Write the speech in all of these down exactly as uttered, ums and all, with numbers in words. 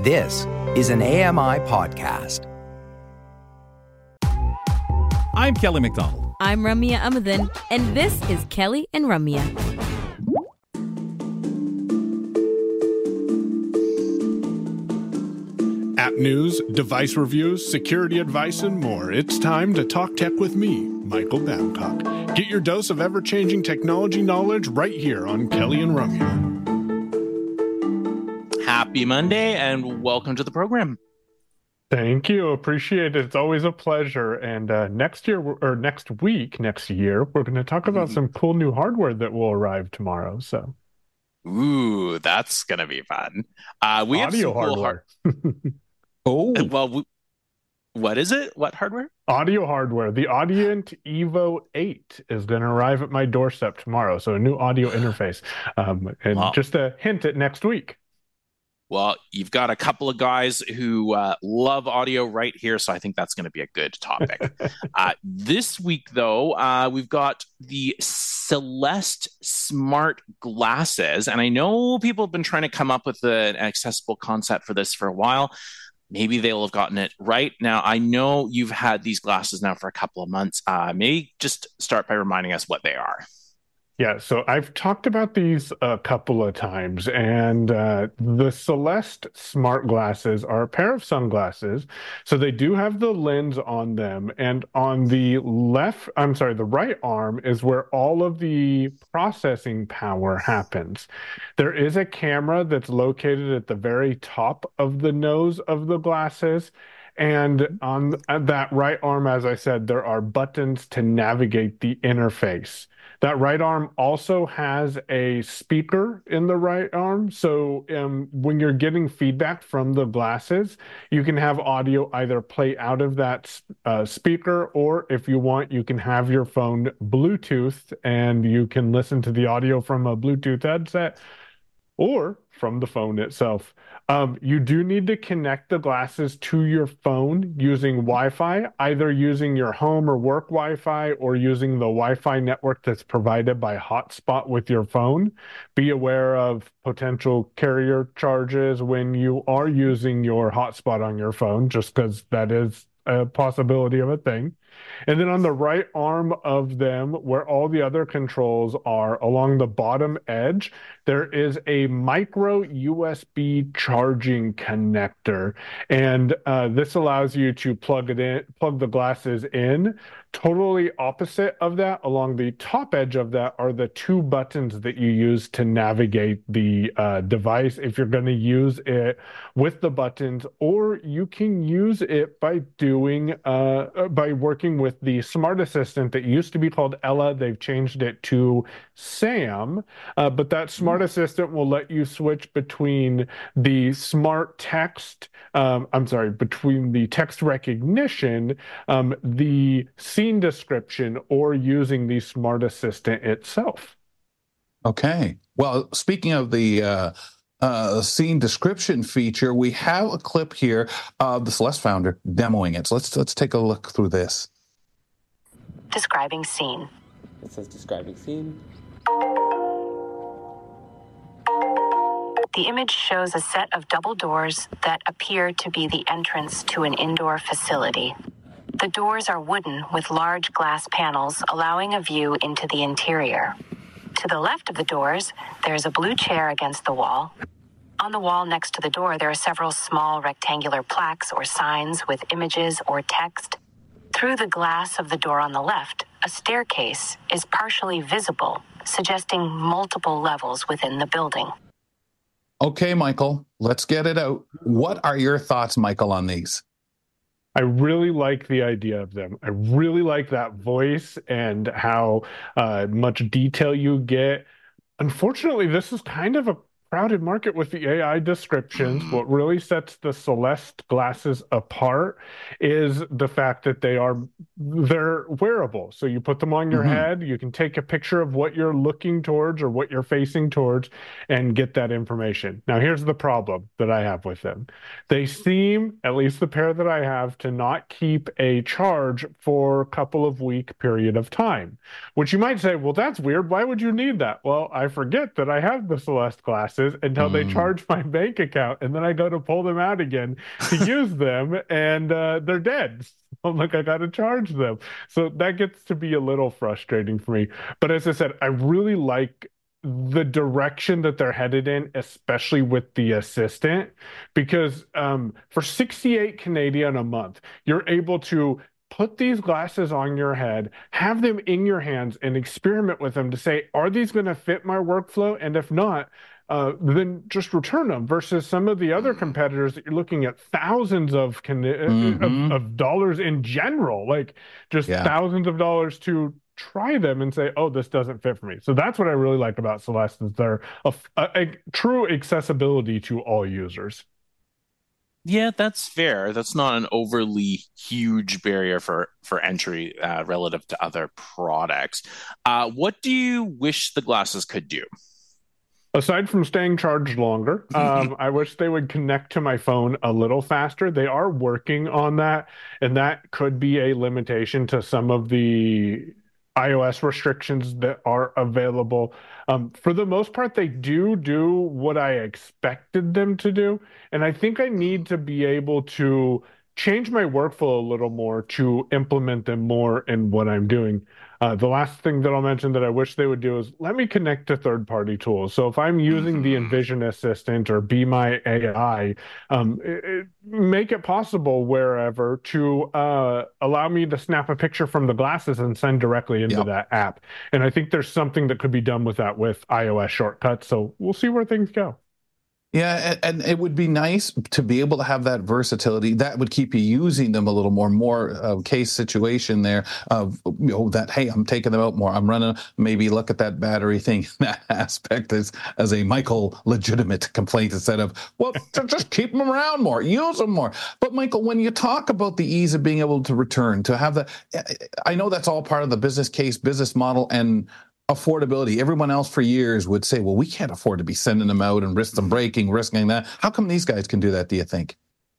This is an A M I podcast. I'm Kelly McDonald. I'm Ramya Amadin, and this is Kelly and Ramya. App news, device reviews, security advice, and more. It's time to talk tech with me, Michael Babcock. Get your dose of ever-changing technology knowledge right here on Kelly and Ramya. Happy Monday and welcome to the program. Thank you. Appreciate it. It's always a pleasure. And uh, next year, or next week, next year, we're going to talk about some cool new hardware that will arrive tomorrow. So, ooh, that's going to be fun. Uh, we audio have some hardware. Cool har- oh, well, we, what is it? What hardware? Audio hardware. The Audient Evo eight is going to arrive at my doorstep tomorrow. So, a new audio interface. Um, and wow. Just a hint at next week. Well, you've got a couple of guys who uh, love audio right here, so I think that's going to be a good topic. uh, this week, though, uh, we've got the Celeste smart glasses, and I know people have been trying to come up with an accessible concept for this for a while. Maybe they'll have gotten it right. Now, I know you've had these glasses now for a couple of months. Uh, maybe just start by reminding us what they are. Yeah, so I've talked about these a couple of times, and uh, the Celeste smart glasses are a pair of sunglasses. So they do have the lens on them, and on the left, I'm sorry, the right arm is where all of the processing power happens. There is a camera that's located at the very top of the nose of the glasses. And on that right arm, as I said, there are buttons to navigate the interface. That right arm also has a speaker in the right arm. So um, when you're getting feedback from the glasses, you can have audio either play out of that uh, speaker, or if you want, you can have your phone Bluetooth and you can listen to the audio from a Bluetooth headset or from the phone itself. Um, you do need to connect the glasses to your phone using Wi-Fi, either using your home or work Wi-Fi or using the Wi-Fi network that's provided by Hotspot with your phone. Be aware of potential carrier charges when you are using your hotspot on your phone, just because that is a possibility of a thing. And then on the right arm of them, where all the other controls are, along the bottom edge, there is a micro U S B charging connector. And uh, this allows you to plug it in, plug the glasses in. Totally opposite of that, along the top edge of that, are the two buttons that you use to navigate the uh, device if you're going to use it with the buttons, or you can use it by doing uh, by working with the smart assistant that used to be called Ella. They've changed it to Sam, uh, but that smart assistant will let you switch between the smart text, um, I'm sorry, between the text recognition, um, the scene description, or using the smart assistant itself. Okay. Well, speaking of the uh, uh, scene description feature, we have a clip here of the Celeste founder demoing it. So let's let's take a look through this. Describing scene. It says describing scene. The image shows a set of double doors that appear to be the entrance to an indoor facility. The doors are wooden with large glass panels, allowing a view into the interior. To the left of the doors, there's a blue chair against the wall. On the wall next to the door, there are several small rectangular plaques or signs with images or text. Through the glass of the door on the left, a staircase is partially visible, suggesting multiple levels within the building. Okay, Michael, let's get it out. What are your thoughts, Michael, on these? I really like the idea of them. I really like that voice and how uh, much detail you get. Unfortunately, this is kind of a crowded market with the A I descriptions. What really sets the Celeste glasses apart is the fact that they are they're wearable. So you put them on your mm-hmm. head, you can take a picture of what you're looking towards or what you're facing towards and get that information. Now, here's the problem that I have with them. They seem, at least the pair that I have, to not keep a charge for a couple of week period of time, which you might say, well, that's weird. Why would you need that? Well, I forget that I have the Celeste glasses glasses until mm. they charge my bank account, and then I go to pull them out again to use them, and uh, they're dead. I'm like, I got to charge them. So that gets to be a little frustrating for me. But as I said, I really like the direction that they're headed in, especially with the assistant, because um, for sixty-eight Canadian a month, you're able to put these glasses on your head, have them in your hands, and experiment with them to say, are these going to fit my workflow? And if not, uh, then just return them, versus some of the other competitors that you're looking at thousands of, can- mm-hmm. of, of dollars in general, like just yeah. thousands of dollars to try them and say, oh, this doesn't fit for me. So that's what I really like about Celeste, is they're a, a, a true accessibility to all users. Yeah, that's fair. That's not an overly huge barrier for, for entry uh, relative to other products. Uh, what do you wish the glasses could do? Aside from staying charged longer, um, I wish they would connect to my phone a little faster. They are working on that, and that could be a limitation to some of the iOS restrictions that are available. Um, for the most part, they do do what I expected them to do. And I think I need to be able to change my workflow a little more to implement them more in what I'm doing. Uh, the last thing that I'll mention that I wish they would do is let me connect to third-party tools. So if I'm using mm-hmm. the Envision Assistant or Be My A I, um, it, it, make it possible wherever to uh, allow me to snap a picture from the glasses and send directly into yep. that app. And I think there's something that could be done with that with iOS shortcuts. So we'll see where things go. Yeah, and, and it would be nice to be able to have that versatility. That would keep you using them a little more, more uh, case situation there of, you know, that, hey, I'm taking them out more. I'm running, maybe look at that battery thing. That aspect is as a Michael legitimate complaint instead of, well, just keep them around more, use them more. But Michael, when you talk about the ease of being able to return, to have that, I know that's all part of the business case, business model, and affordability. Everyone else for years would say, well, we can't afford to be sending them out and risk them breaking, risking that. How come these guys can do that, do you think?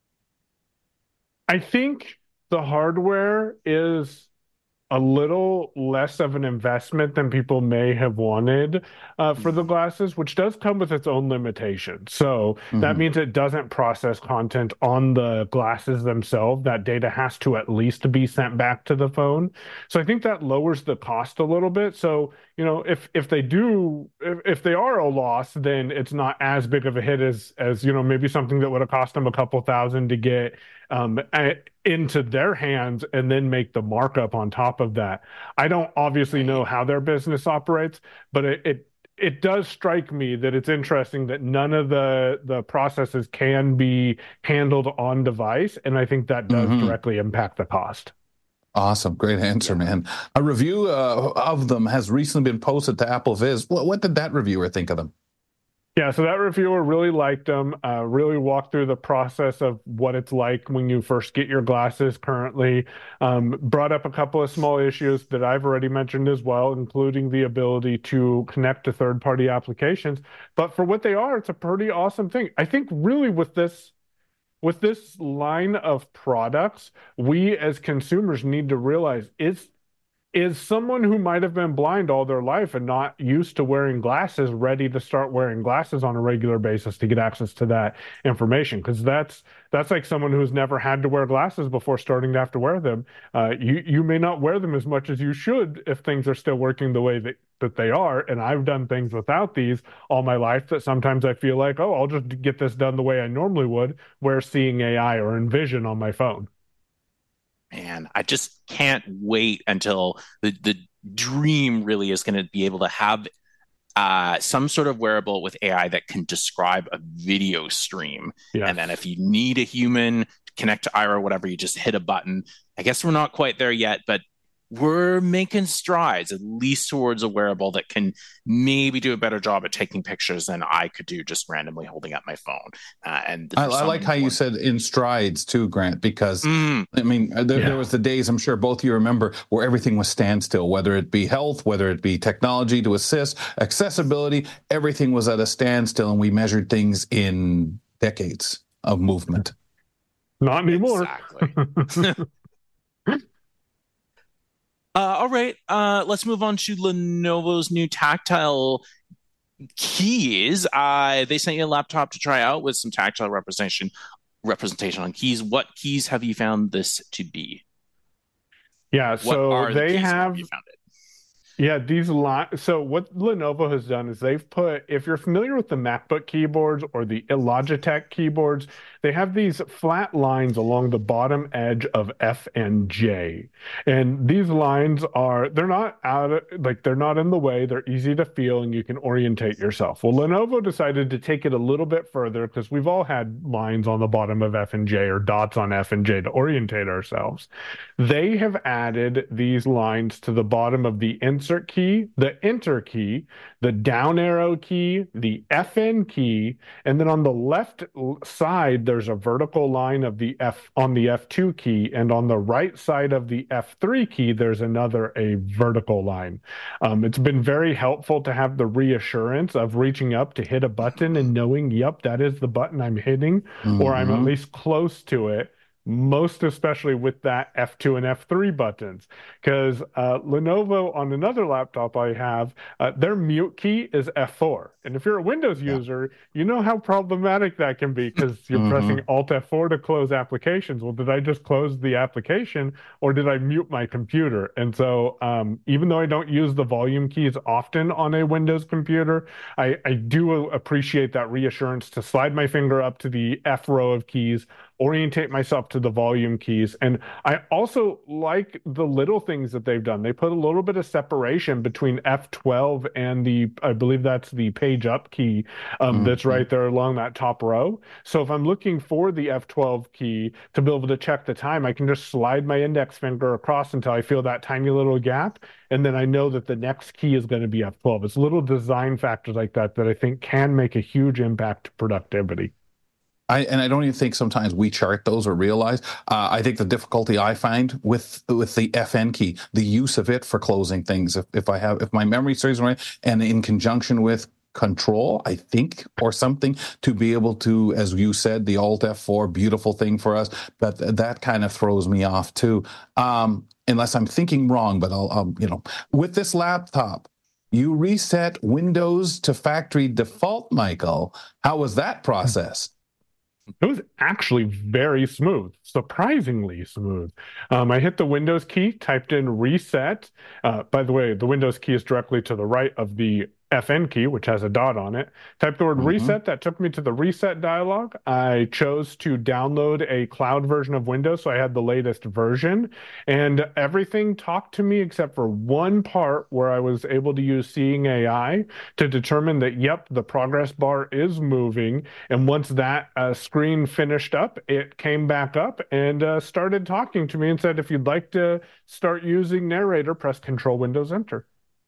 I think the hardware is a little less of an investment than people may have wanted uh, for the glasses, which does come with its own limitations. So mm-hmm. that means it doesn't process content on the glasses themselves. That data has to at least be sent back to the phone. So I think that lowers the cost a little bit. So, you know, if if they do, if, if they are a loss, then it's not as big of a hit as, as you know, maybe something that would have cost them a couple thousand to get um, into their hands and then make the markup on top of that. I don't obviously know how their business operates, but it, it it does strike me that it's interesting that none of the the processes can be handled on device, and I think that does mm-hmm. directly impact the cost. Awesome. Great answer, man. A review uh, of them has recently been posted to Apple Viz. What, what did that reviewer think of them? Yeah, so that reviewer really liked them, uh, really walked through the process of what it's like when you first get your glasses currently, um, brought up a couple of small issues that I've already mentioned as well, including the ability to connect to third-party applications. But for what they are, it's a pretty awesome thing. I think really with this With this line of products, we as consumers need to realize is is someone who might have been blind all their life and not used to wearing glasses ready to start wearing glasses on a regular basis to get access to that information? Because that's that's like someone who's never had to wear glasses before starting to have to wear them. Uh, you you may not wear them as much as you should if things are still working the way that that they are. And I've done things without these all my life that sometimes I feel like, oh, I'll just get this done the way I normally would, where seeing A I or Envision on my phone. Man, I just can't wait until the, the dream really is going to be able to have uh, some sort of wearable with A I that can describe a video stream. Yes. And then if you need a human to connect to Aira or whatever, you just hit a button. I guess we're not quite there yet, but we're making strides, at least towards a wearable that can maybe do a better job at taking pictures than I could do just randomly holding up my phone. Uh, and I, I like how you said in strides too, Grant, because mm. I mean, there, yeah. there was the days, I'm sure both of you remember, where everything was standstill, whether it be health, whether it be technology to assist, accessibility, everything was at a standstill, and we measured things in decades of movement. Not anymore. Exactly. Uh, all right, uh, let's move on to Lenovo's new tactile keys. Uh, they sent you a laptop to try out with some tactile representation representation on keys. What keys have you found this to be? Yeah, what so are they the keys have. You found it? Yeah, these li- so what Lenovo has done is they've put, if you're familiar with the MacBook keyboards or the Logitech keyboards, they have these flat lines along the bottom edge of F and J. And these lines are, they're not out of, like, they're not in the way, they're easy to feel, and you can orientate yourself. Well, Lenovo decided to take it a little bit further because we've all had lines on the bottom of F and J or dots on F and J to orientate ourselves. They have added these lines to the bottom of the insert key, the enter key, the down arrow key, the F N key, and then on the left side, there's a vertical line of the F on the F two key, and on the right side of the F three key, there's another a vertical line. Um, it's been very helpful to have the reassurance of reaching up to hit a button and knowing, yep, that is the button I'm hitting, mm-hmm. or I'm at least close to it. Most especially with that F two and F three buttons, because uh, Lenovo on another laptop I have, uh, their mute key is F four. And if you're a Windows yeah. user, you know how problematic that can be because you're mm-hmm. pressing Alt F four to close applications. Well, did I just close the application or did I mute my computer? And so um, even though I don't use the volume keys often on a Windows computer, I, I do appreciate that reassurance to slide my finger up to the F row of keys, orientate myself to the volume keys. And I also like the little things that they've done. They put a little bit of separation between F twelve and the, I believe that's the page up key um, mm-hmm. that's right there along that top row. So if I'm looking for the F twelve key to be able to check the time, I can just slide my index finger across until I feel that tiny little gap. And then I know that the next key is going to be F twelve. It's little design factors like that that I think can make a huge impact to productivity. I, and I don't even think sometimes we chart those or realize. Uh, I think the difficulty I find with with the F N key, the use of it for closing things, if, if I have, if my memory serves me right, and in conjunction with Control, I think, or something, to be able to, as you said, the Alt F four, beautiful thing for us, but that kind of throws me off too. Um, unless I'm thinking wrong, but I'll, I'll, you know, with this laptop, you reset Windows to factory default, Michael. How was that process? It was actually very smooth, surprisingly smooth. Um, I hit the Windows key, typed in reset. Uh, by the way, the Windows key is directly to the right of the F N key, which has a dot on it. Typed the word mm-hmm. reset. That took me to the reset dialog. I chose to download a cloud version of Windows, so I had the latest version. And everything talked to me except for one part where I was able to use Seeing A I to determine that, yep, the progress bar is moving. And once that uh, screen finished up, it came back up and uh, started talking to me and said, if you'd like to start using Narrator, press Control Windows Enter.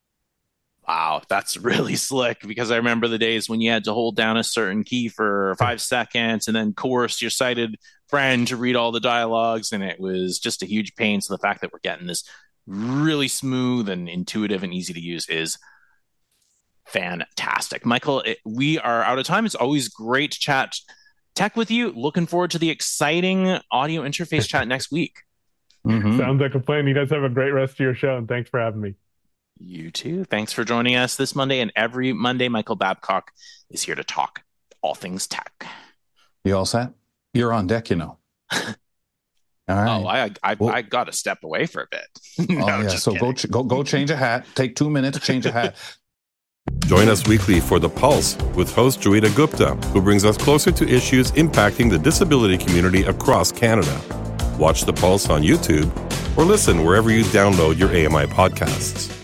Wow, that's really slick, because I remember the days when you had to hold down a certain key for five seconds and then coerce your sighted friend to read all the dialogues, and it was just a huge pain. So the fact that we're getting this really smooth and intuitive and easy to use is fantastic. Michael, it, we are out of time. It's always great to chat tech with you. Looking forward to the exciting audio interface chat next week. Mm-hmm. Sounds like a plan. You guys have a great rest of your show, and thanks for having me. You too. Thanks for joining us this Monday, and every Monday, Michael Babcock is here to talk all things tech. You all set? You're on deck, you know. All right. Oh, I I, well, I got to step away for a bit. no, oh, yeah. So kidding. go ch- go go change a hat. Take two minutes, change a hat. Join us weekly for The Pulse with host Joeita Gupta, who brings us closer to issues impacting the disability community across Canada. Watch The Pulse on YouTube or listen wherever you download your A M I podcasts.